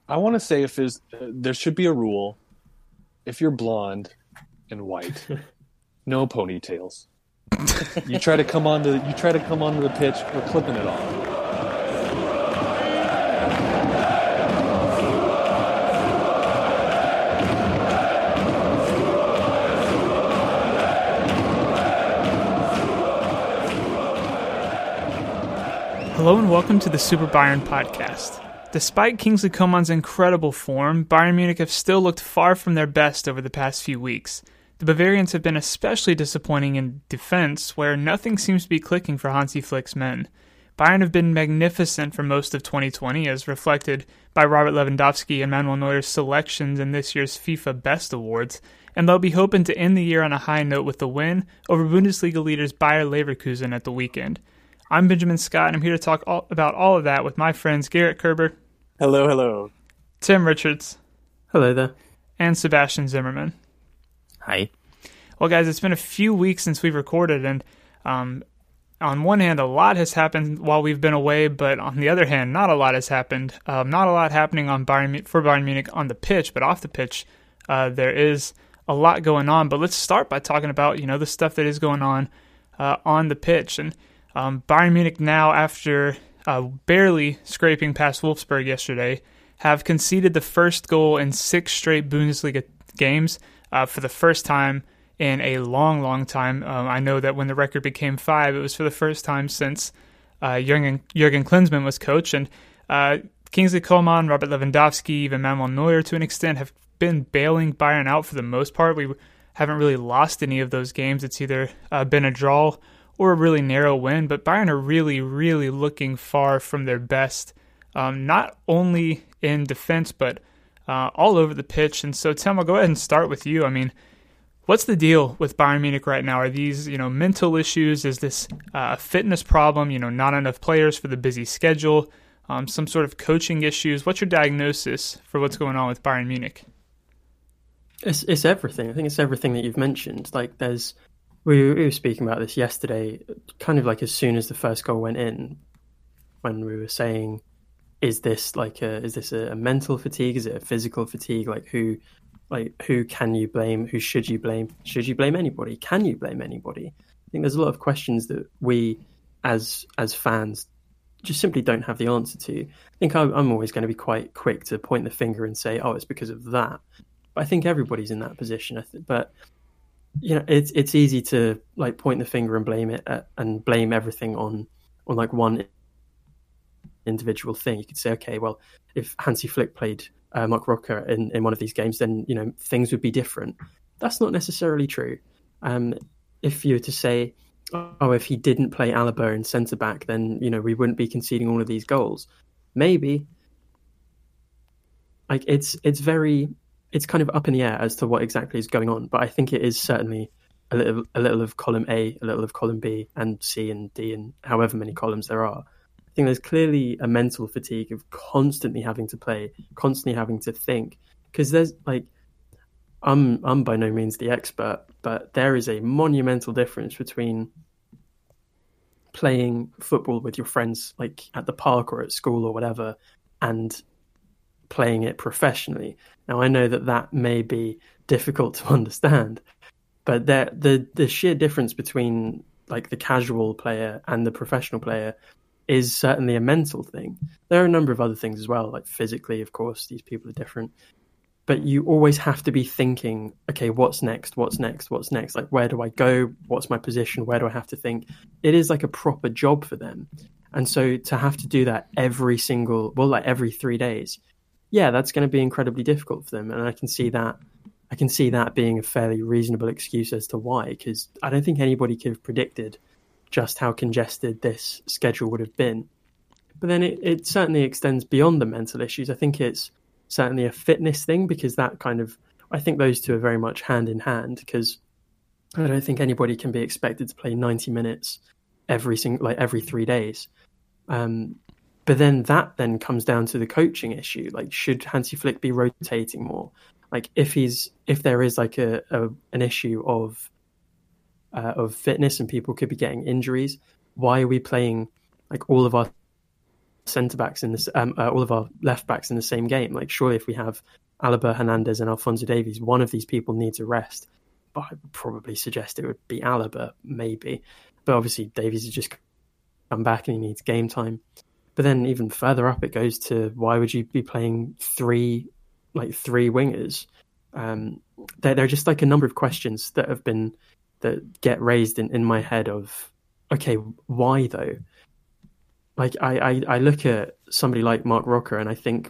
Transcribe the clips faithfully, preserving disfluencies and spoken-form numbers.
I want to say if there's uh, there should be a rule. If you're blonde and white, no ponytails. You try to come onto you try to come onto the pitch, we're clipping it off. Hello and welcome to the Super Bayern podcast. Despite Kingsley Coman's incredible form, Bayern Munich have still looked far from their best over the past few weeks. The Bavarians have been especially disappointing in defense, where nothing seems to be clicking for Hansi Flick's men. Bayern have been magnificent for most of twenty twenty, as reflected by Robert Lewandowski and Manuel Neuer's selections in this year's FIFA Best Awards, and they'll be hoping to end the year on a high note with a win over Bundesliga leaders Bayer Leverkusen at the weekend. I'm Benjamin Scott, and I'm here to talk all, about all of that with my friends Garrett Kerber. Hello, hello. Tim Richards. Hello there. And Sebastian Zimmerman. Hi. Well, guys, it's been a few weeks since we've recorded, and um, on one hand, a lot has happened while we've been away, but on the other hand, not a lot has happened. Um, not a lot happening on Bayern, for Bayern Munich on the pitch, but off the pitch, uh, there is a lot going on. But let's start by talking about, you know, the stuff that is going on uh, on the pitch. And Um, Bayern Munich now, after uh, barely scraping past Wolfsburg yesterday, have conceded the first goal in six straight Bundesliga games uh, for the first time in a long, long time. Um, I know that when the record became five, it was for the first time since uh, Jurgen, Jurgen Klinsmann was coach. And uh, Kingsley Coman, Robert Lewandowski, even Manuel Neuer to an extent have been bailing Bayern out for the most part. We haven't really lost any of those games. It's either uh, been a draw or a really narrow win, but Bayern are really, really looking far from their best, um, not only in defense, but uh, all over the pitch. And so, Tim, I'll go ahead and start with you. I mean, what's the deal with Bayern Munich right now? Are these, you know, mental issues? Is this uh, a fitness problem? You know, not enough players for the busy schedule? Um, some sort of coaching issues? What's your diagnosis for what's going on with Bayern Munich? It's it's everything. I think it's everything that you've mentioned. Like, there's We were, we were speaking about this yesterday, kind of like as soon as the first goal went in, when we were saying, is this like a, is this a, a mental fatigue? Is it a physical fatigue? Like who, like who can you blame? Who should you blame? Should you blame anybody? Can you blame anybody? I think there's a lot of questions that we, as as fans, just simply don't have the answer to. I think I'm, I'm always going to be quite quick to point the finger and say, oh, it's because of that. But I think everybody's in that position. I th- but. You know, it's it's easy to like point the finger and blame it at, and blame everything on on like one individual thing. You could say, okay, well, if Hansi Flick played uh, Mark Rocker in, in one of these games, then you know things would be different. That's not necessarily true. Um, if you were to say, oh, if he didn't play Alaba in centre back, then you know we wouldn't be conceding all of these goals. Maybe. Like it's it's very. It's kind of up in the air as to what exactly is going on, but I think it is certainly a little, a little of column A, a little of column B, and C and D, and however many columns there are. I think there's clearly a mental fatigue of constantly having to play, constantly having to think, because there's like, I'm, I'm by no means the expert, but there is a monumental difference between playing football with your friends, like at the park or at school or whatever, and playing it professionally. Now, I know that that may be difficult to understand, but there, the the sheer difference between like the casual player and the professional player is certainly a mental thing. There are a number of other things as well, like physically, of course, these people are different. But you always have to be thinking, okay, what's next? What's next? What's next? Like, where do I go? What's my position? Where do I have to think? It is like a proper job for them. And so to have to do that every single, well, like every three days, yeah, that's going to be incredibly difficult for them. And I can see that I can see that being a fairly reasonable excuse as to why, because I don't think anybody could have predicted just how congested this schedule would have been. But then it, it certainly extends beyond the mental issues. I think it's certainly a fitness thing, because that kind of, I think those two are very much hand in hand, because I don't think anybody can be expected to play ninety minutes every single, like every three days. Um, But then that then comes down to the coaching issue. Like, should Hansi Flick be rotating more? Like, if he's if there is like a, a an issue of uh, of fitness and people could be getting injuries, why are we playing like all of our centre backs in this, um, uh, all of our left backs in the same game. Like, surely if we have Alaba, Hernandez, and Alphonso Davies, one of these people needs a rest. But I would probably suggest it would be Alaba, maybe. But obviously, Davies has just come back and he needs game time. But then even further up, it goes to why would you be playing three, like three wingers? Um, there, there are just like a number of questions that have been that get raised in, in my head of, okay, why though? Like I, I, I look at somebody like Mark Rocker and I think,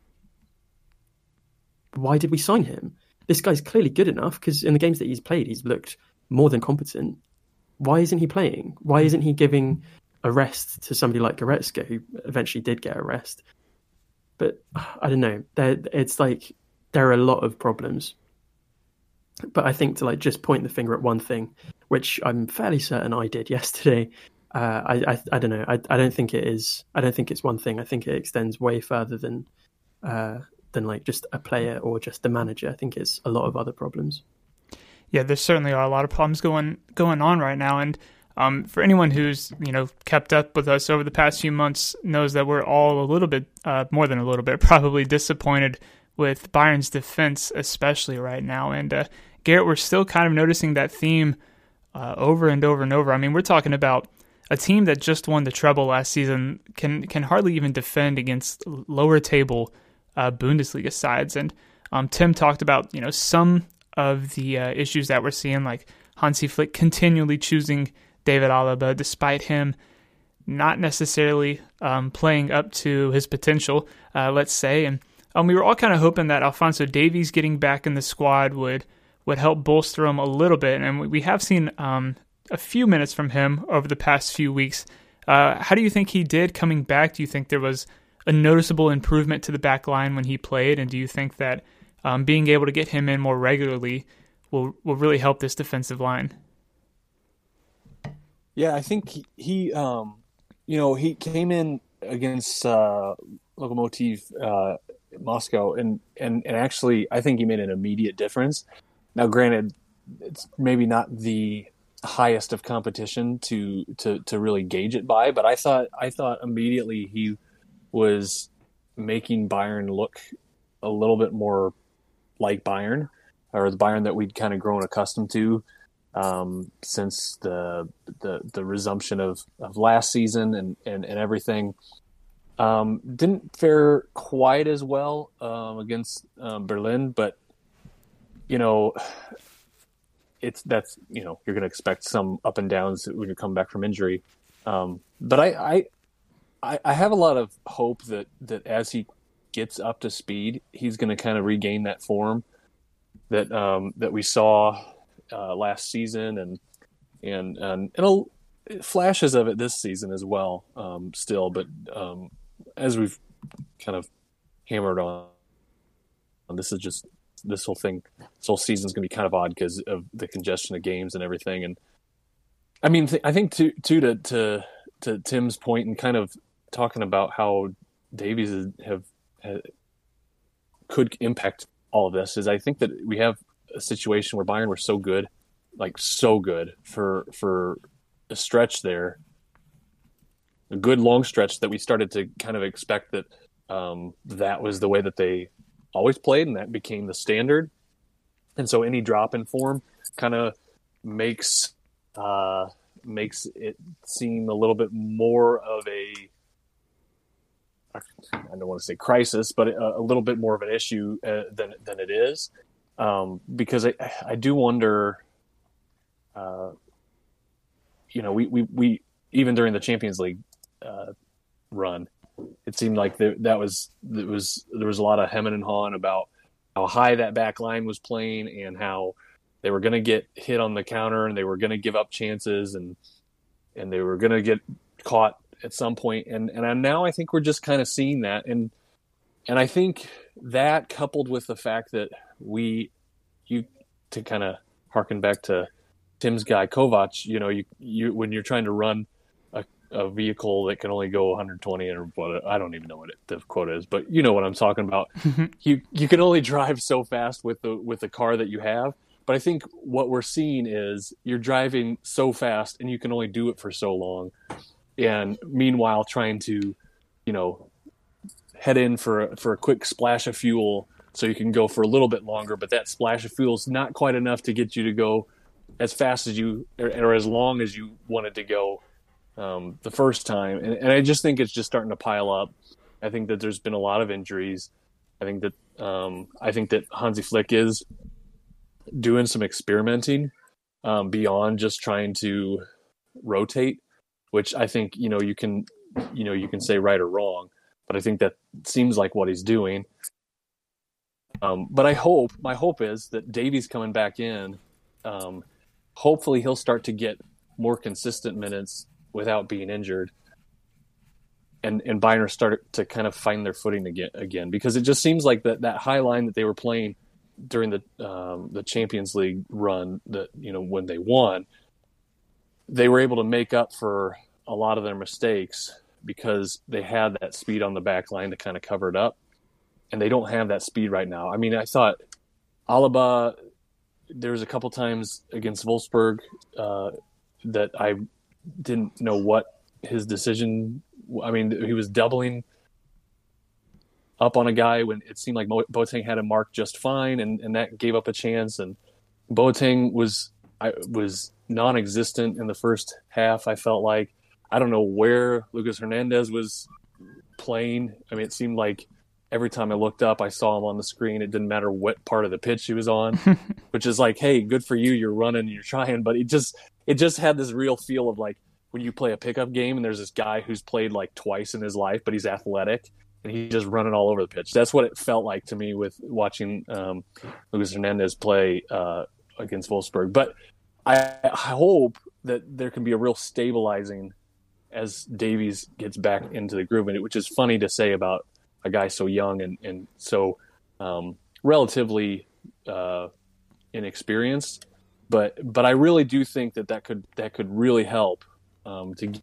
why did we sign him? This guy's clearly good enough because in the games that he's played, he's looked more than competent. Why isn't he playing? Why isn't he giving a rest to somebody like Goretzka, who eventually did get a rest? But I don't know. There, it's like there are a lot of problems. But I think to like just point the finger at one thing, which I'm fairly certain I did yesterday. Uh, I, I I don't know. I I don't think it is. I don't think it's one thing. I think it extends way further than uh, than like just a player or just the manager. I think it's a lot of other problems. Yeah, there certainly are a lot of problems going going on right now, and um, for anyone who's you know kept up with us over the past few months knows that we're all a little bit, uh, more than a little bit, probably disappointed with Bayern's defense, especially right now. And uh, Garrett, we're still kind of noticing that theme uh, over and over and over. I mean, we're talking about a team that just won the treble last season can can hardly even defend against lower table uh, Bundesliga sides. And um, Tim talked about you know some of the uh, issues that we're seeing, like Hansi Flick continually choosing David Alaba despite him not necessarily um, playing up to his potential, uh, let's say. And um, we were all kind of hoping that Alphonso Davies getting back in the squad would would help bolster him a little bit. And we, we have seen um, a few minutes from him over the past few weeks. Uh, how do you think he did coming back? Do you think there was a noticeable improvement to the back line when he played? And do you think that Um, being able to get him in more regularly will will really help this defensive line? Yeah, I think he, he um, you know, he came in against uh, Lokomotiv uh, Moscow, and, and, and actually, I think he made an immediate difference. Now, granted, it's maybe not the highest of competition to to to really gauge it by, but I thought I thought immediately he was making Bayern look a little bit more like Bayern, or the Bayern that we'd kind of grown accustomed to um, since the, the the resumption of, of last season and, and, and everything. Um, didn't fare quite as well um, against um, Berlin, but you know, it's that's you know you're going to expect some up and downs when you come back from injury. Um, but I, I I have a lot of hope that that as he gets up to speed, he's going to kind of regain that form that um, that we saw uh, last season, and and and, and a, flashes of it this season as well. Um, still, but um, as we've kind of hammered on, this is just this whole thing. This whole season is going to be kind of odd because of the congestion of games and everything. And I mean, th- I think to to to to to Tim's point and kind of talking about how Davies is, have could impact all of this is I think that we have a situation where Bayern were so good, like so good for for a stretch there, a good long stretch that we started to kind of expect that um, that was the way that they always played, and that became the standard. And so any drop in form kind of makes uh, makes it seem a little bit more of a I don't want to say crisis, but a, a little bit more of an issue uh, than than it is, um, because I I do wonder, uh, you know, we, we, we even during the Champions League uh, run, it seemed like there, that was there was there was a lot of hemming and hawing about how high that back line was playing and how they were going to get hit on the counter and they were going to give up chances and and they were going to get caught at some point, and and now I think we're just kind of seeing that, and and I think that coupled with the fact that we, you to kind of harken back to Tim's guy Kovac, you know, you you when you're trying to run a, a vehicle that can only go one hundred twenty or what, I don't even know what it, the quote is, but you know what I'm talking about. you you can only drive so fast with the with the car that you have. But I think what we're seeing is you're driving so fast and you can only do it for so long. And meanwhile, trying to you know, head in for for a quick splash of fuel so you can go for a little bit longer, but that splash of fuel is not quite enough to get you to go as fast as you or, or as long as you wanted to go um, the first time. And, and I just think it's just starting to pile up. I think that there's been a lot of injuries. I think that um, I think that Hansi Flick is doing some experimenting um, beyond just trying to rotate, which I think, you know, you can, you know, you can say right or wrong, but I think that seems like what he's doing. Um, but I hope, my hope is that Davies coming back in, um, hopefully he'll start to get more consistent minutes without being injured. And, and Bayern start to kind of find their footing again, again, because it just seems like that, that high line that they were playing during the um, the Champions League run, that, you know, when they won, they were able to make up for a lot of their mistakes because they had that speed on the back line to kind of cover it up. And they don't have that speed right now. I mean, I thought Alaba, there was a couple times against Wolfsburg uh, that I didn't know what his decision. I mean, he was doubling up on a guy when it seemed like Boateng had him marked just fine, and, and that gave up a chance. And Boateng was I, was non-existent in the first half, I felt like. I don't know where Lucas Hernandez was playing. I mean, it seemed like every time I looked up, I saw him on the screen. It didn't matter what part of the pitch he was on, which is like, hey, good for you. You're running and you're trying. But it just it just had this real feel of like when you play a pickup game and there's this guy who's played like twice in his life, but he's athletic and he's just running all over the pitch. That's what it felt like to me with watching um, Lucas Hernandez play uh, against Wolfsburg. But I, I hope that there can be a real stabilizing as Davies gets back into the groove, which is funny to say about a guy so young and, and so um, relatively uh, inexperienced. But but I really do think that that could, that could really help um, to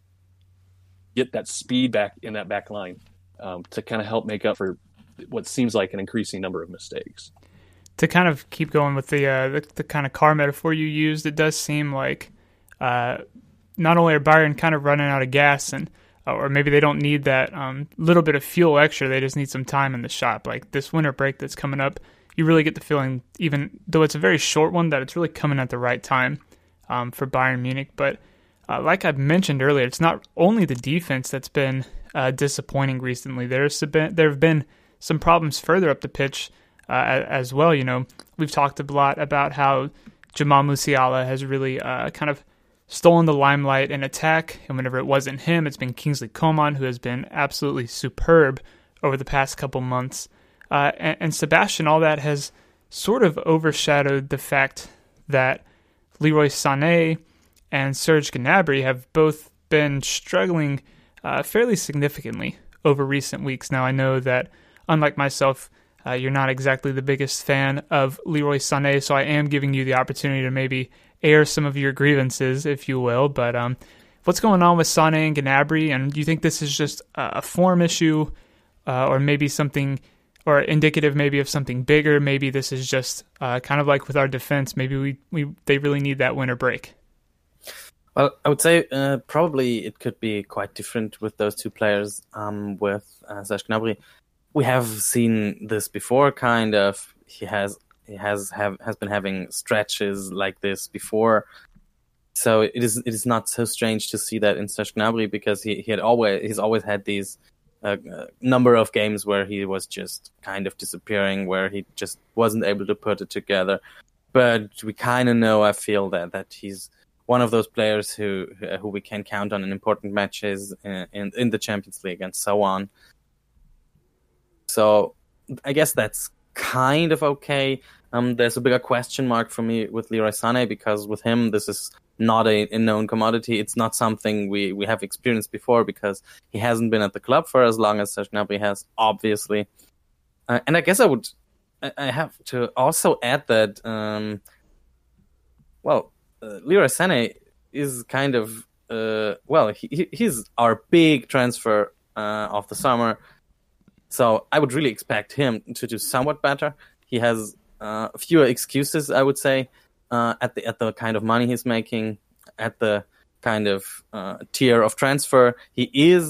get that speed back in that back line um, to kind of help make up for what seems like an increasing number of mistakes. To kind of keep going with the uh, the, the kind of car metaphor you used, it does seem like uh, not only are Bayern kind of running out of gas, and or maybe they don't need that um, little bit of fuel extra, they just need some time in the shop. Like this winter break that's coming up, you really get the feeling, even though it's a very short one, that it's really coming at the right time um, for Bayern Munich. But uh, like I mentioned earlier, it's not only the defense that's been uh, disappointing recently. There's been, there have been some problems further up the pitch uh, as well. You know, we've talked a lot about how Jamal Musiala has really uh, kind of stolen the limelight in attack, and whenever it wasn't him, it's been Kingsley Coman, who has been absolutely superb over the past couple months. Uh, and, and Sebastian, all that has sort of overshadowed the fact that Leroy Sané and Serge Gnabry have both been struggling uh, fairly significantly over recent weeks. Now, I know that, unlike myself, uh, you're not exactly the biggest fan of Leroy Sané, so I am giving you the opportunity to maybe air some of your grievances, if you will. But um, what's going on with Sané and Gnabry? And do you think this is just a form issue, uh, or maybe something, or indicative maybe of something bigger? Maybe this is just uh, kind of like with our defense. Maybe we, we they really need that winter break. Well, I would say uh, probably it could be quite different with those two players. Um, with uh, Serge Gnabry, we have seen this before. Kind of, he has. He has have has been having stretches like this before, so it is it is not so strange to see that in Serge Gnabry, because he, he had always he's always had these uh, number of games where he was just kind of disappearing, where he just wasn't able to put it together. But we kind of know, I feel that that he's one of those players who who we can count on in important matches in in, in the Champions League and so on. So I guess that's kind of okay. Um, there's a bigger question mark for me with Leroy Sané, because with him, this is not a, a known commodity. It's not something we, we have experienced before, because he hasn't been at the club for as long as Serge Gnabry has, obviously. Uh, and I guess I would, I have to also add that, um, well, uh, Leroy Sané is kind of, uh, well, he, he's our big transfer uh, of the summer. So I would really expect him to do somewhat better. He has uh, fewer excuses, I would say, uh, at the at the kind of money he's making, at the kind of uh, tier of transfer. He is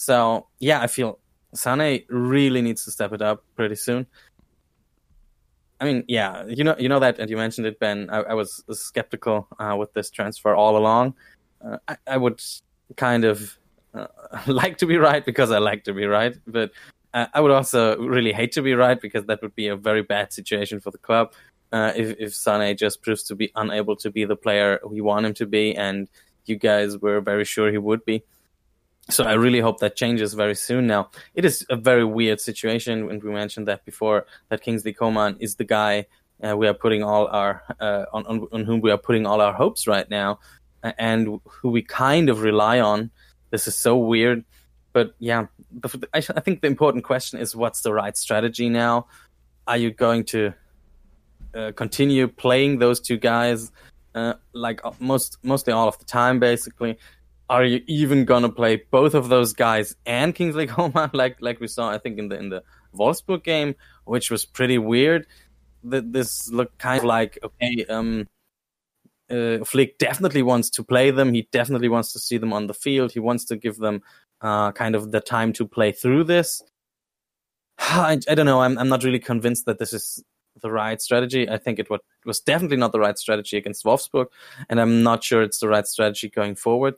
So yeah, I feel Sané really needs to step it up pretty soon. I mean, yeah, you know, you know that, and you mentioned it, Ben. I, I was skeptical uh, with this transfer all along. Uh, I, I would kind of uh, like to be right because I like to be right, but uh, I would also really hate to be right because that would be a very bad situation for the club. Uh, if if Sané just proves to be unable to be the player we want him to be, and you guys were very sure he would be. So I really hope that changes very soon now. It is a very weird situation, and we mentioned that before, that Kingsley Coman is the guy uh, we are putting all our uh, on, on on whom we are putting all our hopes right now, and who we kind of rely on. This is so weird. But yeah, I think the important question is, what's the right strategy now? Are you going to uh, continue playing those two guys uh, like most mostly all of the time, basically? Are you even gonna play both of those guys and Kingsley Coman, like like we saw, I think, in the in the Wolfsburg game, which was pretty weird? That this looked kind of like, okay, um, uh, Flick definitely wants to play them. He definitely wants to see them on the field. He wants to give them uh, kind of the time to play through this. I, I don't know. I'm I'm not really convinced that this is the right strategy. I think it was, was definitely not the right strategy against Wolfsburg, and I'm not sure it's the right strategy going forward.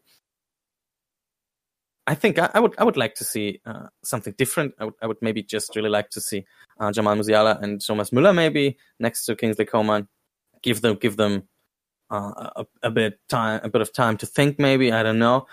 I think I, I would I would like to see uh, something different. I would I would maybe just really like to see uh, Jamal Musiala and Thomas Müller maybe next to Kingsley Coman. Give them give them uh, a, a bit time a bit of time to think. Maybe, I don't know,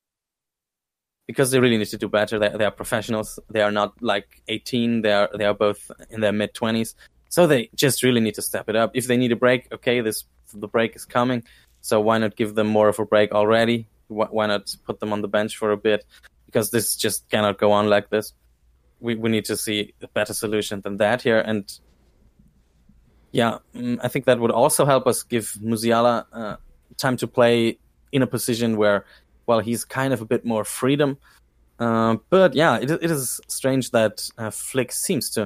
because they really need to do better. They they are professionals. They are not like eighteen. They are they are both in their mid twenties. So they just really need to step it up. If they need a break, okay, this the break is coming. So why not give them more of a break already? Why not put them on the bench for a bit? Because this just cannot go on like this. We we need to see a better solution than that here. And yeah, I think that would also help us give Musiala uh, time to play in a position where, well, he's kind of a bit more freedom. Uh, but yeah, it it is strange that uh, Flick seems to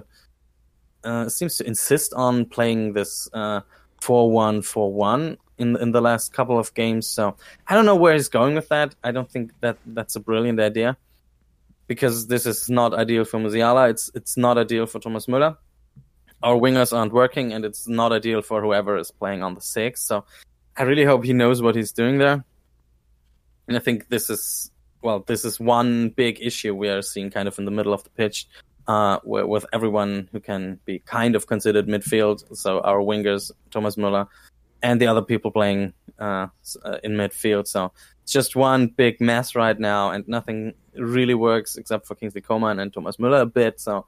uh, seems to insist on playing this uh, four one four one in in the last couple of games. So I don't know where he's going with that. I don't think that that's a brilliant idea, because this is not ideal for Musiala. It's it's not ideal for Thomas Müller. Our wingers aren't working, and it's not ideal for whoever is playing on the six. So I really hope he knows what he's doing there. And I think this is, well, this is one big issue we are seeing kind of in the middle of the pitch, uh, where, with everyone who can be kind of considered midfield. So our wingers, Thomas Müller, and the other people playing uh, in midfield. So it's just one big mess right now, and nothing really works except for Kingsley Coman and Thomas Müller a bit. So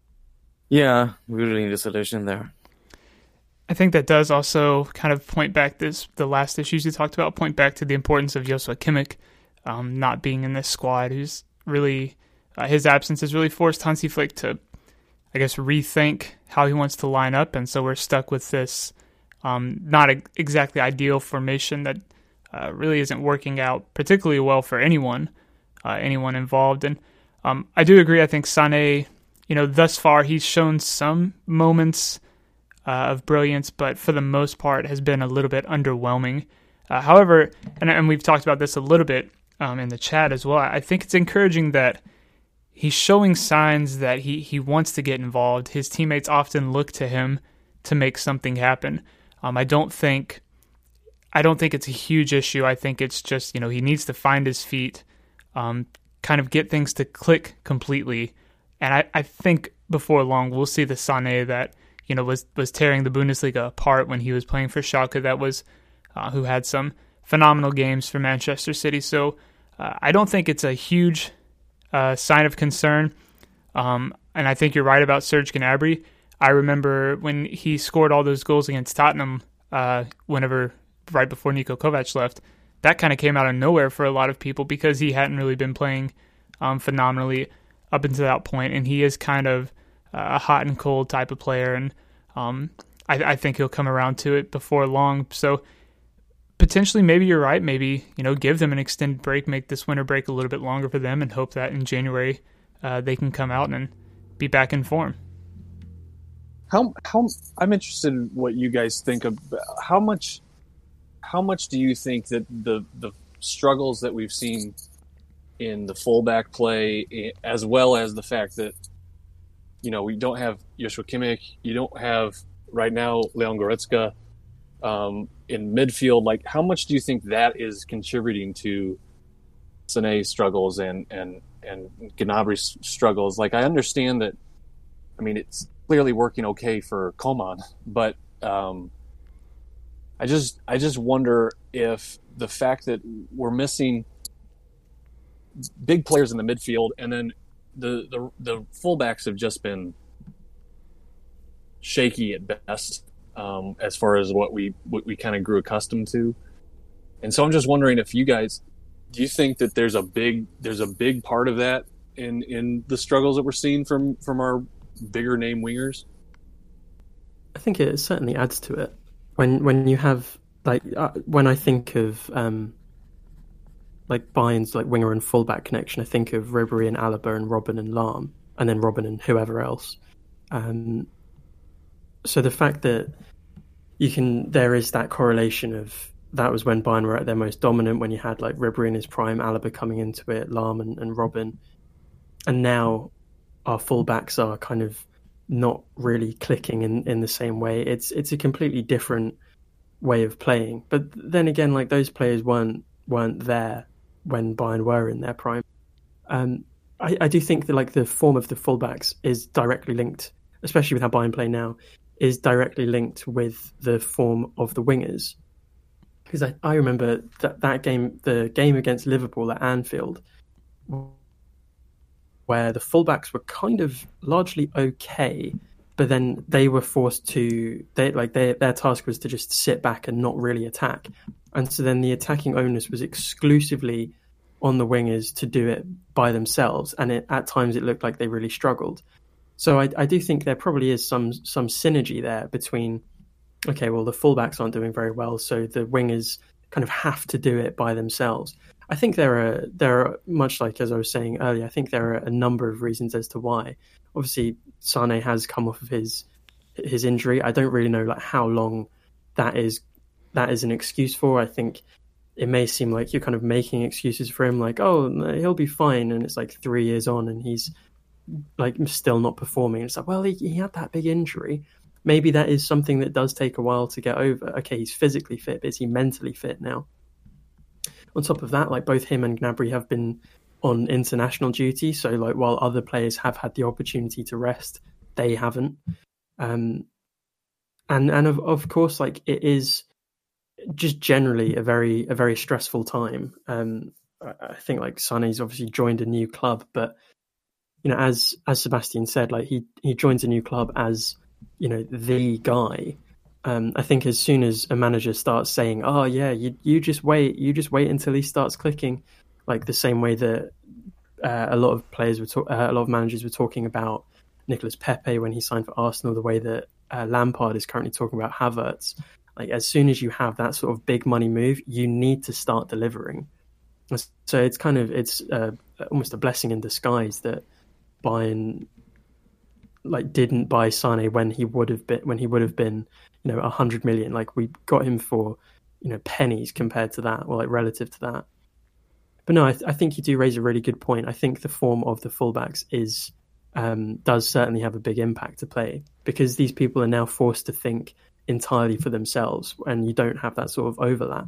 yeah, we really need a solution there. I think that does also kind of point back this the last issues you talked about, point back to the importance of Joshua Kimmich um, not being in this squad. Who's really uh, his absence has really forced Hansi Flick to, I guess, rethink how he wants to line up, and so we're stuck with this Um, not a, exactly ideal formation that uh, really isn't working out particularly well for anyone, uh, anyone involved. And um, I do agree. I think Sané, you know, thus far he's shown some moments uh, of brilliance, but for the most part has been a little bit underwhelming. Uh, however, and, and we've talked about this a little bit um, in the chat as well, I think it's encouraging that he's showing signs that he, he wants to get involved. His teammates often look to him to make something happen. Um, I don't think, I don't think it's a huge issue. I think it's just, you know, he needs to find his feet, um, kind of get things to click completely. And I, I think before long we'll see the Sané that, you know, was was tearing the Bundesliga apart when he was playing for Schalke. That was uh, who had some phenomenal games for Manchester City. So uh, I don't think it's a huge uh, sign of concern. Um, and I think you're right about Serge Gnabry. I remember when he scored all those goals against Tottenham, uh, whenever right before Niko Kovac left, that kind of came out of nowhere for a lot of people because he hadn't really been playing um, phenomenally up until that point, and he is kind of a hot and cold type of player, and um, I, I think he'll come around to it before long. So potentially, maybe you're right. Maybe, you know, give them an extended break, make this winter break a little bit longer for them, and hope that in January uh, they can come out and be back in form. How how I'm interested in what you guys think of how much how much do you think that the the struggles that we've seen in the fullback play, as well as the fact that, you know, we don't have Joshua Kimmich, you don't have right now Leon Goretzka um, in midfield. Like, how much do you think that is contributing to Sané's struggles and and and Gnabry's struggles? Like, I understand that. I mean, it's clearly working okay for Coman, but um, I just I just wonder if the fact that we're missing big players in the midfield, and then the the, the fullbacks have just been shaky at best, um, as far as what we what we kind of grew accustomed to. And so I'm just wondering if you guys, do you think that there's a big there's a big part of that in in the struggles that we're seeing from from our bigger name wingers? I think it certainly adds to it. When when you have like uh, when I think of um, like Bayern's like winger and fullback connection, I think of Ribéry and Alaba and Robben and Lahm, and then Robben and whoever else. Um, so the fact that you can there is that correlation of that was when Bayern were at their most dominant, when you had like Ribéry in his prime, Alaba coming into it, Lahm and, and Robben, and now our fullbacks are kind of not really clicking in, in the same way. It's it's a completely different way of playing. But then again, like those players weren't weren't there when Bayern were in their prime. Um, I, I do think that like the form of the fullbacks is directly linked, especially with how Bayern play now, is directly linked with the form of the wingers. Because I, I remember that, that game, the game against Liverpool at Anfield, where the fullbacks were kind of largely okay, but then they were forced to they like they, their task was to just sit back and not really attack, and so then the attacking onus was exclusively on the wingers to do it by themselves, and it, at times it looked like they really struggled. So I, I do think there probably is some some synergy there between, okay, well the fullbacks aren't doing very well, so the wingers kind of have to do it by themselves. I think there are there are much like as I was saying earlier. I think there are a number of reasons as to why. Obviously, Sané has come off of his his injury. I don't really know like how long that is that is an excuse for. I think it may seem like you're kind of making excuses for him, like, oh, he'll be fine, and it's like three years on and he's like still not performing. It's like, well, he, he had that big injury. Maybe that is something that does take a while to get over. Okay, he's physically fit, but is he mentally fit now? On top of that, like both him and Gnabry have been on international duty, so like while other players have had the opportunity to rest, they haven't. Um, and and of of course, like it is just generally a very a very stressful time. Um, I, I think like Sané's obviously joined a new club, but you know, as as Sebastian said, like he he joins a new club as, you know, the guy. Um, I think as soon as a manager starts saying, "Oh yeah, you you just wait, you just wait until he starts clicking," like the same way that uh, a lot of players were, talk- uh, a lot of managers were talking about Nicolas Pepe when he signed for Arsenal, the way that uh, Lampard is currently talking about Havertz. Like as soon as you have that sort of big money move, you need to start delivering. So it's kind of it's uh, almost a blessing in disguise that Bayern like didn't buy Sané when he would have been when he would have been. You know, a hundred million. Like we got him for, you know, pennies compared to that, or like relative to that. But no, I, th- I think you do raise a really good point. I think the form of the fullbacks is um, does certainly have a big impact to play, because these people are now forced to think entirely for themselves, and you don't have that sort of overlap.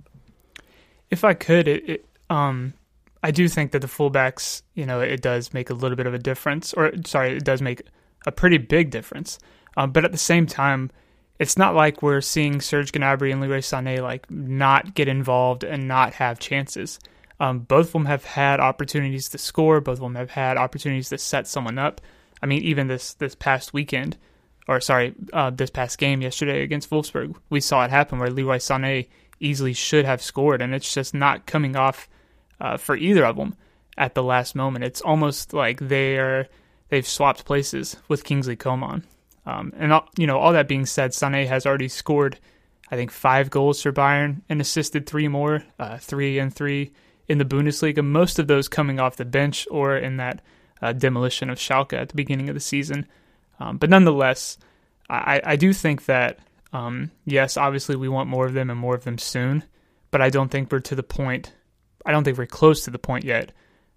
If I could, it, it um, I do think that the fullbacks, you know, it does make a little bit of a difference, or sorry, it does make a pretty big difference. Um, but at the same time, it's not like we're seeing Serge Gnabry and Leroy Sané like not get involved and not have chances. Um, both of them have had opportunities to score. Both of them have had opportunities to set someone up. I mean, even this this past weekend, or sorry, uh, this past game yesterday against Wolfsburg, we saw it happen where Leroy Sané easily should have scored, and it's just not coming off uh, for either of them at the last moment. It's almost like they are they've swapped places with Kingsley Coman. Um, and, all, you know, all that being said, Sané has already scored, I think, five goals for Bayern and assisted three more, uh, three and three in the Bundesliga, most of those coming off the bench or in that uh, demolition of Schalke at the beginning of the season. Um, but nonetheless, I, I do think that, um, yes, obviously we want more of them and more of them soon, but I don't think we're to the point, I don't think we're close to the point yet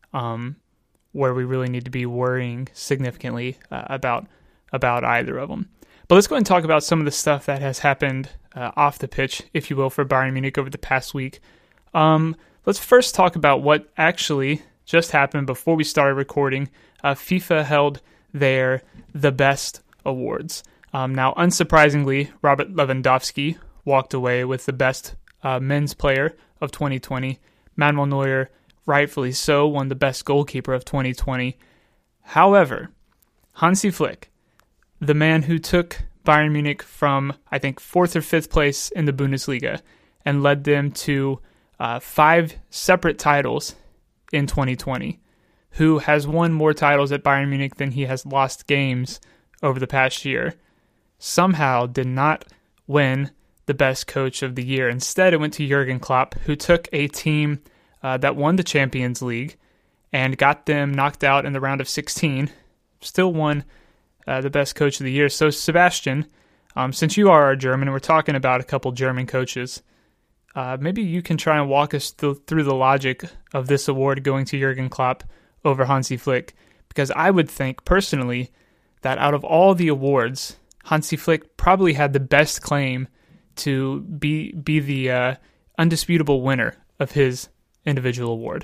um, where we really need to be worrying significantly uh, about about either of them. But let's go ahead and talk about some of the stuff that has happened uh, off the pitch, if you will, for Bayern Munich over the past week. Um, let's first talk about what actually just happened before we started recording. Uh, FIFA held their The Best Awards. Um, now, unsurprisingly, Robert Lewandowski walked away with the best uh, men's player of twenty twenty. Manuel Neuer, rightfully so, won the best goalkeeper of twenty twenty. However, Hansi Flick, the man who took Bayern Munich from, I think, fourth or fifth place in the Bundesliga and led them to uh, five separate titles in twenty twenty, who has won more titles at Bayern Munich than he has lost games over the past year, somehow did not win the best coach of the year. Instead, it went to Jurgen Klopp, who took a team uh, that won the Champions League and got them knocked out in the round of sixteen, still won uh, the best coach of the year. So, Sebastian, um, since you are our German, and we're talking about a couple German coaches, uh, maybe you can try and walk us th- through the logic of this award going to Jurgen Klopp over Hansi Flick, because I would think, personally, that out of all the awards, Hansi Flick probably had the best claim to be be the uh, undisputable winner of his individual award.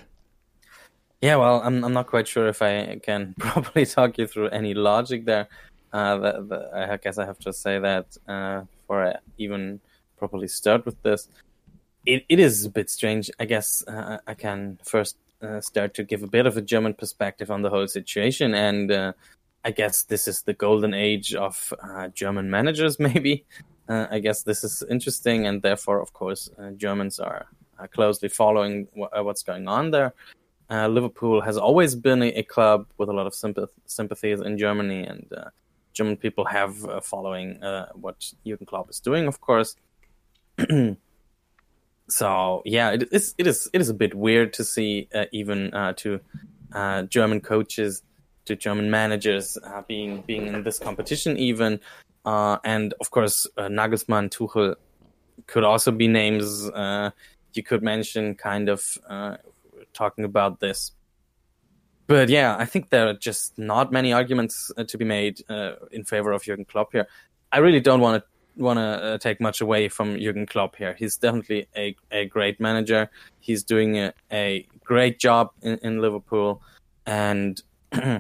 Yeah, well, I'm I'm not quite sure if I can properly talk you through any logic there. Uh, the, the, I guess I have to say that uh, before I even properly start with this, it, it is a bit strange. I guess uh, I can first uh, start to give a bit of a German perspective on the whole situation, and uh, I guess this is the golden age of uh, German managers, maybe. Uh, I guess this is interesting, and therefore, of course, uh, Germans are uh, closely following w- uh, what's going on there. Uh, Liverpool has always been a, a club with a lot of sympath- sympathies in Germany, and uh, German people have uh, following uh, what Jurgen Klopp is doing, of course. So, yeah, it is it is it is a bit weird to see uh, even uh, to uh, German coaches, to German managers uh, being being in this competition even. Uh, and of course, uh, Nagelsmann, Tuchel could also be names uh, you could mention, kind of uh, talking about this. But yeah, I think there are just not many arguments uh, to be made uh, in favor of Jurgen Klopp here. I really don't want to want to uh, take much away from Jurgen Klopp here. He's definitely a, a great manager. He's doing a, a great job in, in Liverpool, and it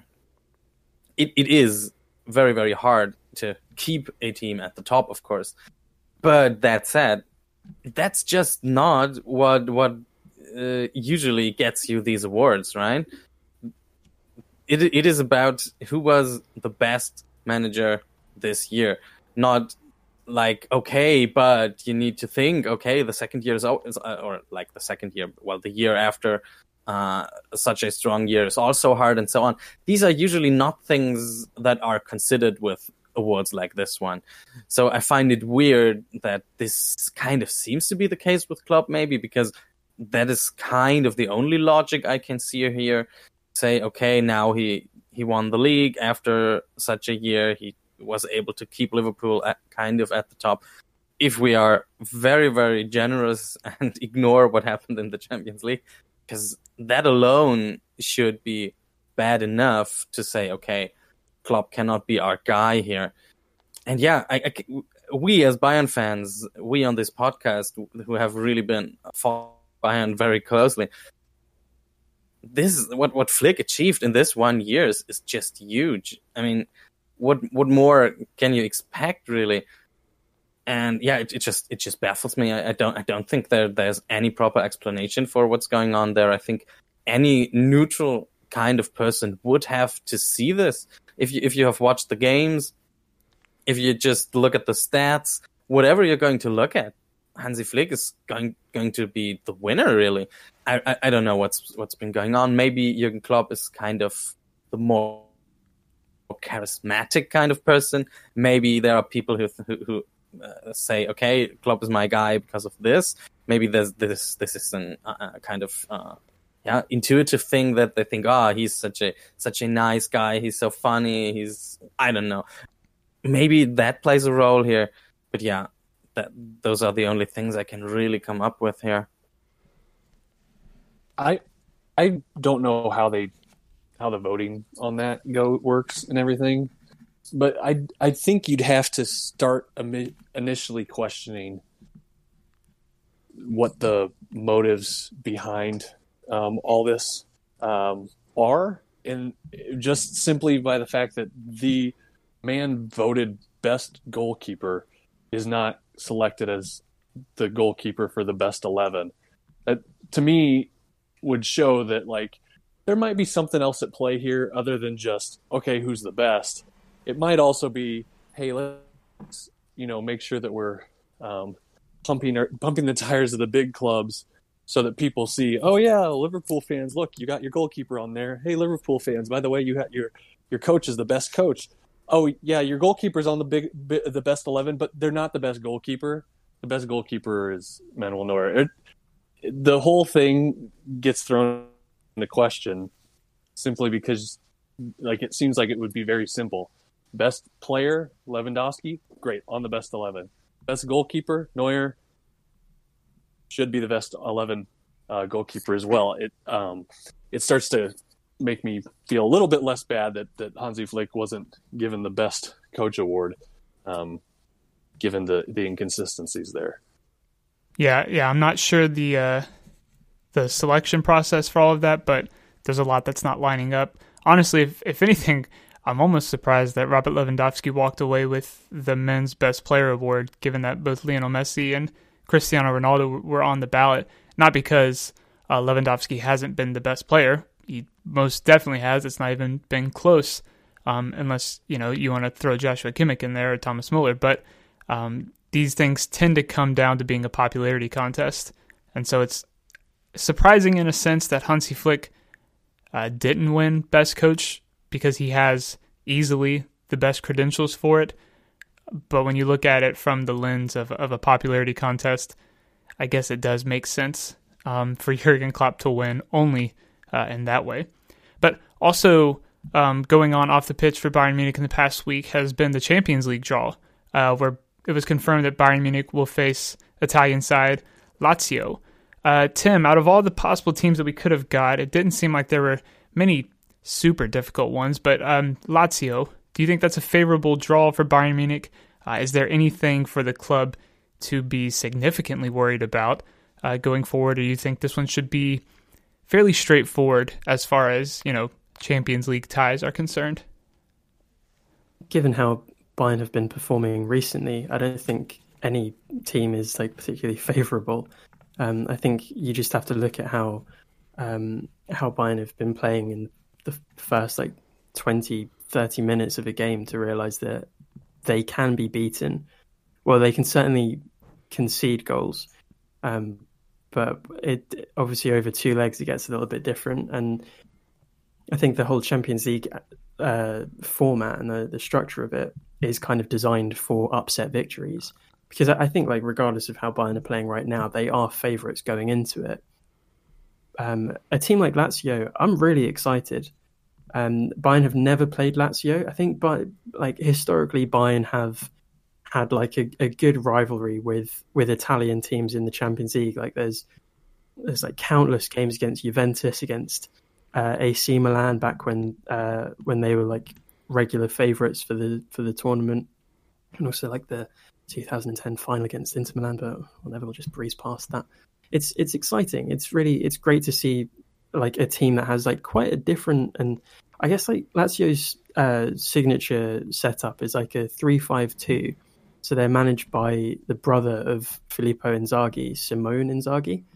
it is very, very hard to keep a team at the top, of course. But that said, that's just not what what uh, usually gets you these awards, right? It it is about who was the best manager this year, not like, okay, but you need to think, okay, the second year is, is uh, or like the second year, well, the year after uh, such a strong year is also hard, and so on. These are usually not things that are considered with awards like this one. So I find it weird that this kind of seems to be the case with Klopp, maybe because that is kind of the only logic I can see here. Say, okay, now he, he won the league after such a year. He was able to keep Liverpool at, kind of at the top. If we are very, very generous and ignore what happened in the Champions League, because that alone should be bad enough to say, okay, Klopp cannot be our guy here. And yeah, I, I, we as Bayern fans, we on this podcast who have really been following Bayern very closely, this is what, what Flick achieved in this one year is, is just huge. I mean, what what more can you expect, really? And yeah, it, it just it just baffles me. I, I don't I don't think there there's any proper explanation for what's going on there. I think any neutral kind of person would have to see this. If you if you have watched the games, if you just look at the stats, whatever you're going to look at, Hansi Flick is going going to be the winner, really. I, I I don't know what's what's been going on. Maybe Jurgen Klopp is kind of the more charismatic kind of person. Maybe there are people who who, who uh, say, okay, Klopp is my guy because of this. Maybe there's this this is an uh, kind of uh, yeah intuitive thing that they think, ah, oh, he's such a such a nice guy. He's so funny. He's I don't know. Maybe that plays a role here. But yeah, that those are the only things I can really come up with here. I I don't know how they how the voting on that go works and everything, but I I think you'd have to start initially questioning what the motives behind um, all this um, are, and just simply by the fact that the man voted best goalkeeper is not selected as the goalkeeper for the best eleven. That to me would show that like there might be something else at play here other than just, okay, who's the best? It might also be, hey, let's, you know, make sure that we're um, pumping our, pumping the tires of the big clubs so that people see, oh yeah, Liverpool fans, look, you got your goalkeeper on there. Hey, Liverpool fans, by the way, you had your your coach is the best coach. Oh yeah, your goalkeeper's on the big the best eleven, but they're not the best goalkeeper. The best goalkeeper is Manuel Neuer. It, the whole thing gets thrown into question simply because, like, it seems like it would be very simple. Best player, Lewandowski, great, on the best eleven. Best goalkeeper, Neuer, should be the best eleven uh, goalkeeper as well. It um, it starts to make me feel a little bit less bad that, that Hansi Flick wasn't given the best coach award, um, given the, the inconsistencies there. Yeah, yeah, I'm not sure the uh, the selection process for all of that, but there's a lot that's not lining up. Honestly, if, if anything, I'm almost surprised that Robert Lewandowski walked away with the men's best player award, given that both Lionel Messi and Cristiano Ronaldo were on the ballot. Not because uh, Lewandowski hasn't been the best player. He most definitely has. It's not even been close, um, unless, you know, you want to throw Joshua Kimmich in there or Thomas Muller. But um, these things tend to come down to being a popularity contest. And so it's surprising in a sense that Hansi Flick uh, didn't win Best Coach because he has easily the best credentials for it. But when you look at it from the lens of, of a popularity contest, I guess it does make sense um, for Jurgen Klopp to win only uh, in that way. But also um, going on off the pitch for Bayern Munich in the past week has been the Champions League draw, uh, where it was confirmed that Bayern Munich will face Italian side Lazio. Uh, Tim, out of all the possible teams that we could have got, it didn't seem like there were many super difficult ones, but um, Lazio, do you think that's a favorable draw for Bayern Munich? Uh, is there anything for the club to be significantly worried about uh, going forward, or do you think this one should be fairly straightforward as far as, you know, Champions League ties are concerned? Given how Bayern have been performing recently, I don't think any team is like particularly favourable. Um, I think you just have to look at how um, how Bayern have been playing in the first like twenty, thirty minutes of a game to realise that they can be beaten. Well, they can certainly concede goals, um, but it obviously over two legs it gets a little bit different. And I think the whole Champions League uh, format and the, the structure of it is kind of designed for upset victories. Because I think, like, regardless of how Bayern are playing right now, they are favourites going into it. Um, a team like Lazio, I'm really excited. Um, Bayern have never played Lazio. I think, but like historically, Bayern have had like a, a good rivalry with with Italian teams in the Champions League. Like, there's there's like countless games against Juventus, against uh, A C Milan back when uh, when they were like regular favourites for the for the tournament, and also like the two thousand ten final against Inter Milan, but whatever, we'll just breeze past that. It's it's exciting. It's really it's great to see like a team that has like quite a different, and I guess like Lazio's uh, signature setup is like a three five two. So they're managed by the brother of Filippo Inzaghi, Simone Inzaghi,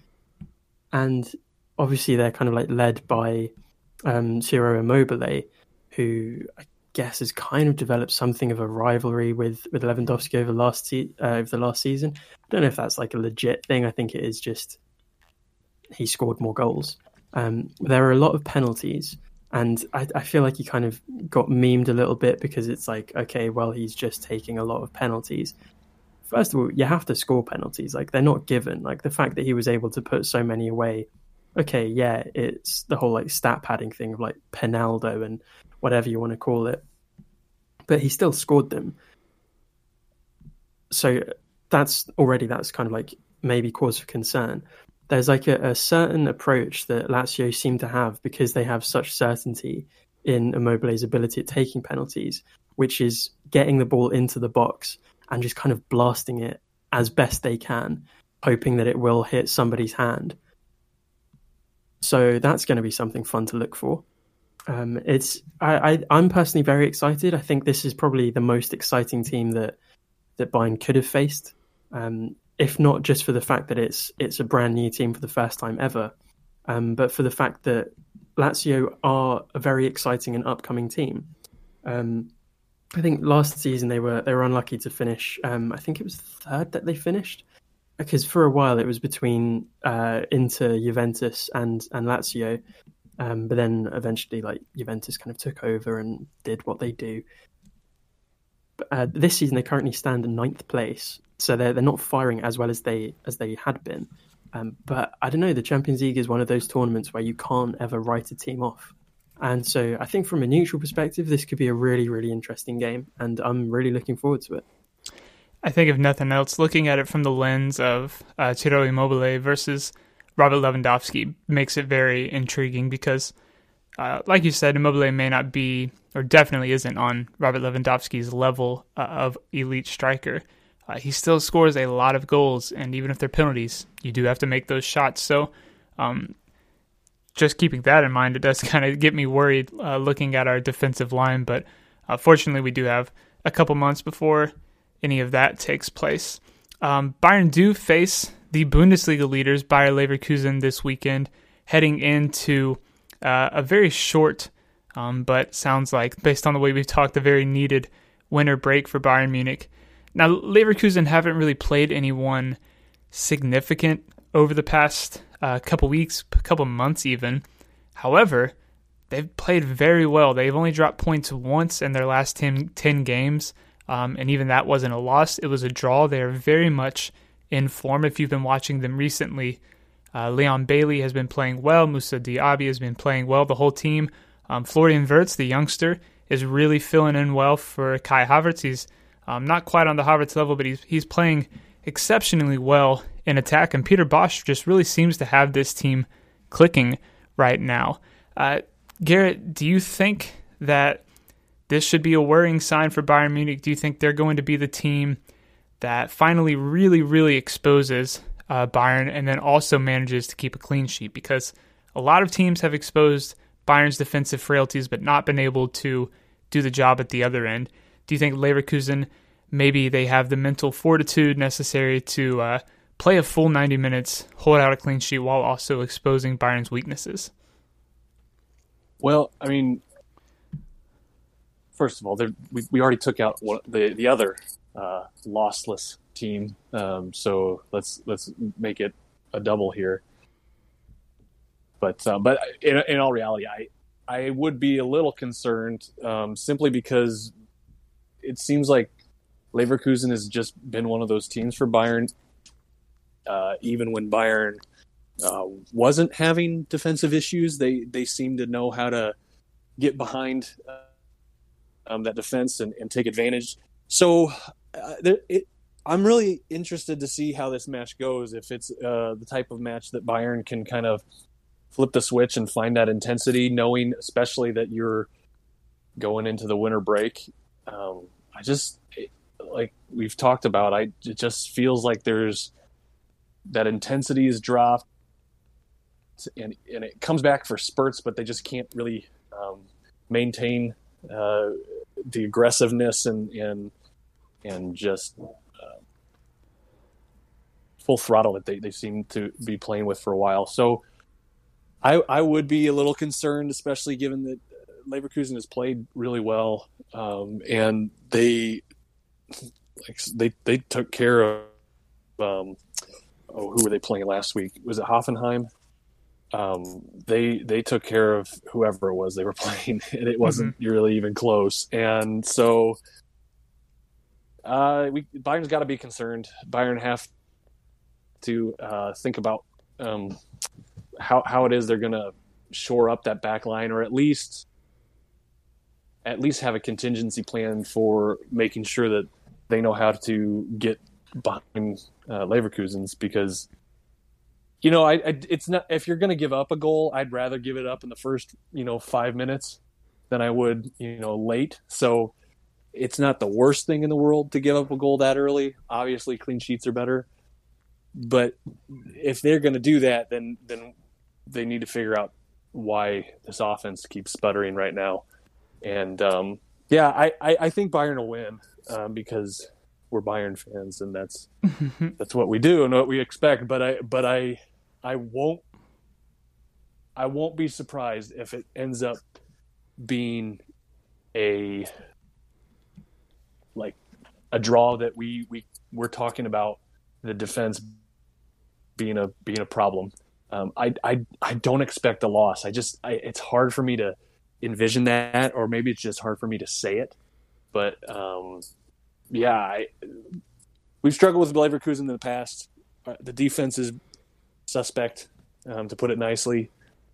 and obviously they're kind of like led by um, Ciro Immobile, who I guess has kind of developed something of a rivalry with, with Lewandowski over last se- uh, over the last season. I don't know if that's like a legit thing. I think it is just he scored more goals. Um, there are a lot of penalties, and I, I feel like he kind of got memed a little bit because it's like, okay, well, he's just taking a lot of penalties. First of all, you have to score penalties. Like, they're not given. Like, the fact that he was able to put so many away, okay, yeah, it's the whole like stat padding thing of like Penaldo and whatever you want to call it, but he still scored them. So that's already, that's kind of like maybe cause for concern. there's like a, a certain approach that Lazio seem to have because they have such certainty in Immobile's ability at taking penalties, which is getting the ball into the box and just kind of blasting it as best they can, hoping that it will hit somebody's hand. So that's going to be something fun to look for. Um, it's I, I, I'm personally very excited. I think this is probably the most exciting team that that Bayern could have faced, um, if not just for the fact that it's it's a brand new team for the first time ever, um, but for the fact that Lazio are a very exciting and upcoming team. Um, I think last season they were they were unlucky to finish. Um, I think it was third that they finished, because for a while it was between uh, Inter, Juventus, and and Lazio. Um, but then eventually, like Juventus kind of took over and did what they do. But, uh, this season, they currently stand in ninth place, so they're they're not firing as well as they as they had been. Um, but I don't know. The Champions League is one of those tournaments where you can't ever write a team off, and so I think from a neutral perspective, this could be a really really interesting game, and I'm really looking forward to it. I think if nothing else, looking at it from the lens of uh, Ciro Immobile versus Robert Lewandowski makes it very intriguing because, uh, like you said, Immobile may not be, or definitely isn't on Robert Lewandowski's level uh, of elite striker. Uh, he still scores a lot of goals, and even if they're penalties, you do have to make those shots. So um, just keeping that in mind, it does kind of get me worried uh, looking at our defensive line, but uh, fortunately we do have a couple months before any of that takes place. Um, Bayern do face the Bundesliga leaders, Bayer Leverkusen, this weekend, heading into uh, a very short, um, but sounds like, based on the way we've talked, a very needed winter break for Bayern Munich. Now, Leverkusen haven't really played anyone significant over the past uh, couple weeks, couple months even. However, they've played very well. They've only dropped points once in their last ten, ten games, um, and even that wasn't a loss. It was a draw. They are very much in form. If you've been watching them recently, uh, Leon Bailey has been playing well. Moussa Diaby has been playing well. The whole team. Um, Florian Wirtz, the youngster, is really filling in well for Kai Havertz. He's um, not quite on the Havertz level, but he's he's playing exceptionally well in attack. And Peter Bosz just really seems to have this team clicking right now. Uh, Garrett, do you think that this should be a worrying sign for Bayern Munich? Do you think they're going to be the team that finally really, really exposes uh, Bayern and then also manages to keep a clean sheet? Because a lot of teams have exposed Bayern's defensive frailties but not been able to do the job at the other end. Do you think Leverkusen, maybe they have the mental fortitude necessary to uh, play a full ninety minutes, hold out a clean sheet while also exposing Bayern's weaknesses? Well, I mean, first of all, we we already took out one, the the other uh, lossless team, um, so let's let's make it a double here. But uh, but in in all reality, I I would be a little concerned um, simply because it seems like Leverkusen has just been one of those teams for Bayern. Uh, even when Bayern uh, wasn't having defensive issues, they they seem to know how to get behind uh, um, that defense and, and take advantage. So uh, it, I'm really interested to see how this match goes. If it's uh, the type of match that Bayern can kind of flip the switch and find that intensity, knowing especially that you're going into the winter break. Um, I just, it, like we've talked about, I it just feels like there's that intensity is dropped, and and it comes back for spurts, but they just can't really um, maintain uh, the aggressiveness and and and just uh, full throttle that they, they seem to be playing with for a while. So I I would be a little concerned, especially given that Leverkusen has played really well, um, and they like they they took care of. Um, oh, who were they playing last week? Was it Hoffenheim? Um, they they took care of whoever it was they were playing, and it wasn't mm-hmm. really even close. And so, uh, we Bayern's got to be concerned. Bayern have to uh, think about um, how how it is they're going to shore up that back line, or at least at least have a contingency plan for making sure that they know how to get behind uh, Leverkusen's, because You know, I, I it's not if you're going to give up a goal, I'd rather give it up in the first, you know, five minutes than I would, you know, late. So it's not the worst thing in the world to give up a goal that early. Obviously, clean sheets are better, but if they're going to do that, then then they need to figure out why this offense keeps sputtering right now. And um, yeah, I, I, I think Bayern will win um, because we're Bayern fans, and that's that's what we do and what we expect. But I but I I won't I won't be surprised if it ends up being a like a draw that we we we're talking about the defense being a being a problem. Um, I I I don't expect a loss. I just I, it's hard for me to envision that, or maybe it's just hard for me to say it. But um, yeah, I, we've struggled with Leverkusen in the past. Uh, the defense is suspect, um, to put it nicely.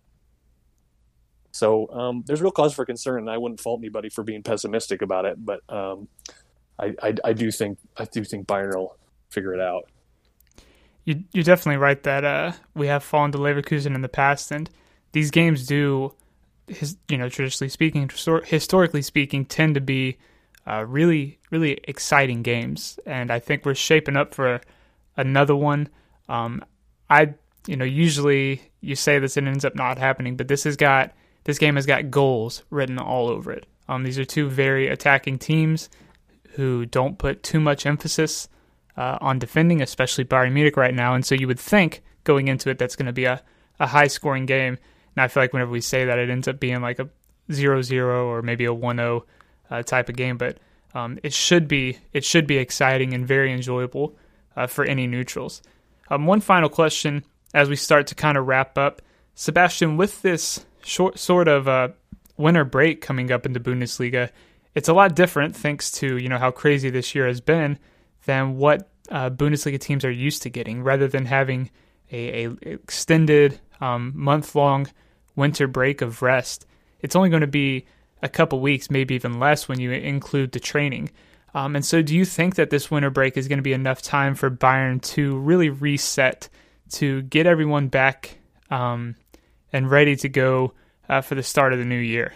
So um, there's real cause for concern, and I wouldn't fault anybody for being pessimistic about it. But um, I, I I do think I do think Bayern will figure it out. You, you're definitely right that uh, we have fallen to Leverkusen in the past, and these games do, his, you know, traditionally speaking, historically speaking, tend to be uh, really, really exciting games. And I think we're shaping up for another one. Um, I, you know, usually you say this and it ends up not happening, but this has got this game has got goals written all over it. Um, these are two very attacking teams who don't put too much emphasis Uh, on defending, especially Bayern Munich right now. And so you would think going into it that's going to be a, a high-scoring game. And I feel like whenever we say that, it ends up being like a zero zero or maybe a one oh uh, type of game. But um, it should be it should be exciting and very enjoyable uh, for any neutrals. Um, one final question as we start to kind of wrap up. Sebastian, with this short sort of uh, winter break coming up in the Bundesliga, it's a lot different thanks to, you know, how crazy this year has been than what uh, Bundesliga teams are used to getting. Rather than having a, a extended um, month-long winter break of rest, it's only going to be a couple weeks, maybe even less when you include the training. Um, and so do you think that this winter break is going to be enough time for Bayern to really reset, to get everyone back um, and ready to go uh, for the start of the new year?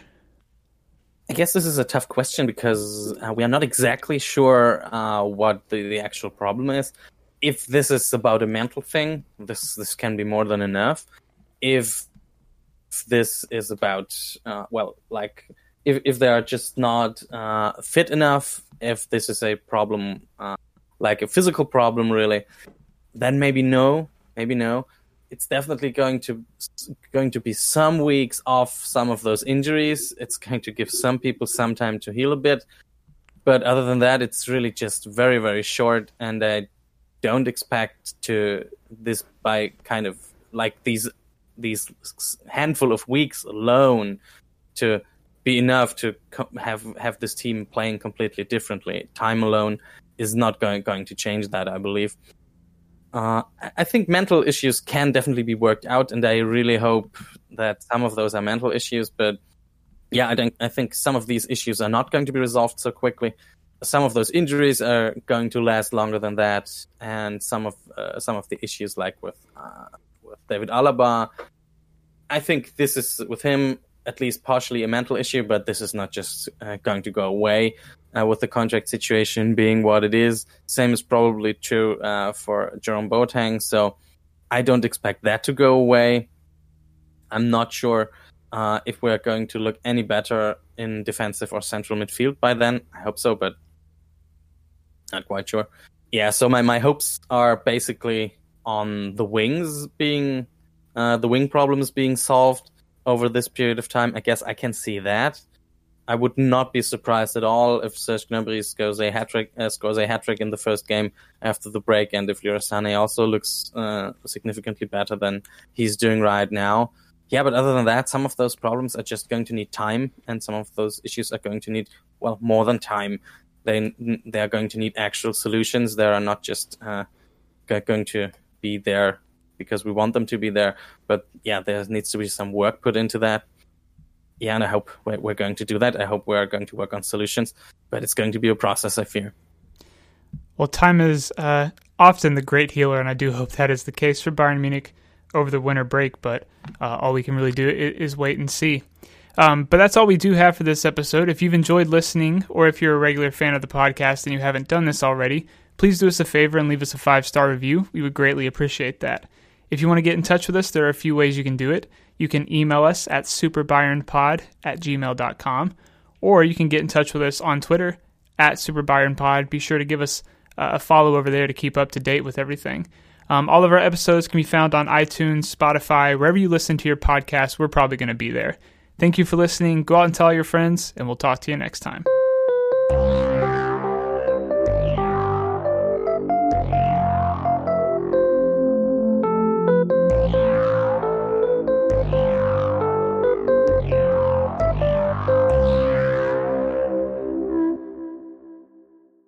I guess this is a tough question because uh, we are not exactly sure uh, what the, the actual problem is. If this is about a mental thing, this this can be more than enough. If this is about, uh, well, like, if, if they are just not uh, fit enough, if this is a problem, uh, like a physical problem, really, then maybe no, maybe no. It's definitely going to going to be some weeks off some of those injuries. It's going to give some people some time to heal a bit. But other than that, it's really just very, very short. And I don't expect to this by kind of like these these handful of weeks alone to be enough to co- have have this team playing completely differently. Time alone is not going going to change that, I believe. Uh, I think mental issues can definitely be worked out, and I really hope that some of those are mental issues. But yeah, I think I think some of these issues are not going to be resolved so quickly. Some of those injuries are going to last longer than that, and some of uh, some of the issues, like with uh, with David Alaba, I think this is with him at least partially a mental issue, but this is not just uh, going to go away. Uh, with the contract situation being what it is. Same is probably true uh, for Jerome Boateng, so I don't expect that to go away. I'm not sure uh, if we're going to look any better in defensive or central midfield by then. I hope so, but not quite sure. Yeah, so my, my hopes are basically on the wings being, uh, the wing problems being solved over this period of time. I guess I can see that. I would not be surprised at all if Serge Gnabry scores a hat-trick, uh, scores a hat-trick in the first game after the break, and if Leroy Sané also looks uh, significantly better than he's doing right now. Yeah, but other than that, some of those problems are just going to need time, and some of those issues are going to need, well, more than time. They they are going to need actual solutions. They are not just uh, going to be there because we want them to be there. But yeah, there needs to be some work put into that. Yeah, and I hope we're, we're going to do that. I hope we're going to work on solutions, but it's going to be a process, I fear. Well, time is uh, often the great healer, and I do hope that is the case for Bayern Munich. over the winter break, but uh, all we can really do is, is wait and see. Um, but that's all we do have for this episode. If you've enjoyed listening, or if you're a regular fan of the podcast and you haven't done this already, please do us a favor and leave us a five-star review. We would greatly appreciate that. If you want to get in touch with us, there are a few ways you can do it. You can email us at superbyronpod at gmail dot com, or you can get in touch with us on Twitter at superbyronpod. Be sure to give us uh, a follow over there to keep up to date with everything. Um, all of our episodes can be found on iTunes, Spotify, wherever you listen to your podcast. We're probably going to be there. Thank you for listening. Go out and tell all your friends, and we'll talk to you next time.